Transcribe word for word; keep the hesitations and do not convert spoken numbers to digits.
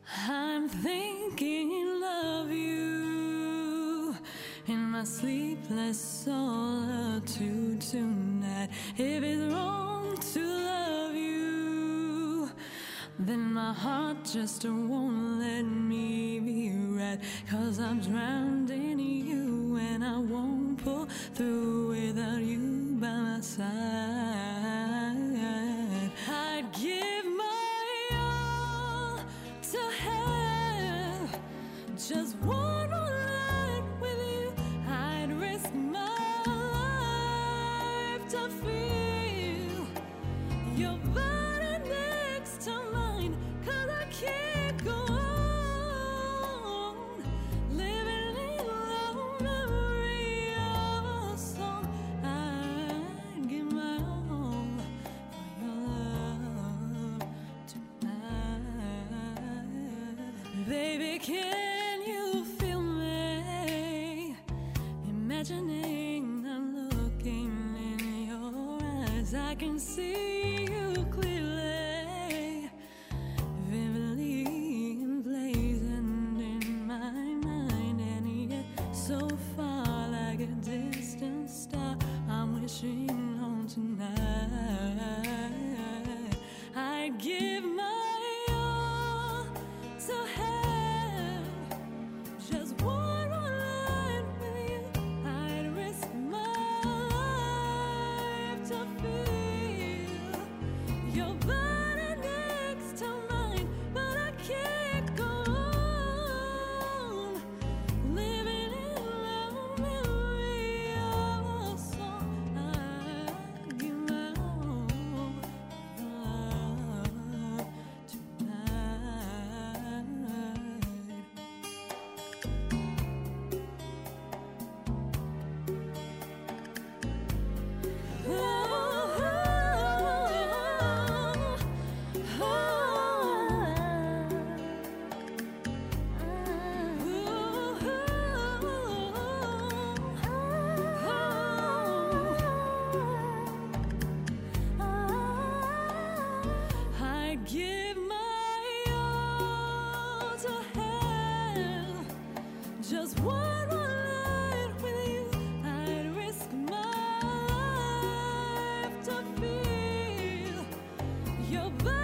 I'm thinking of you in my sleepless solitude tonight. If it's wrong to love you, then my heart just won't let me be right. 'Cause I'm drowned in you and I won't pull through without you by my side. I'd give my all to have just one more night with you. I'd risk my life to feel your body next to mine. 'Cause I can't go on living in the memory of a song. I'd give my all for your love tonight. Baby, can you feel me? Imagining I'm looking in your eyes, I can see you clearly, vividly emblazoned in my mind. And yet so far, like a distant star, I'm wishing on tonight. I'd give my all to have just one more night with you. I'd risk my life to feel your body next to mine. But I can't go on living in the memory of a song. I'd give my all for your love tonight. I'd give my all to have just one more night with you. I'd risk my life to feel your body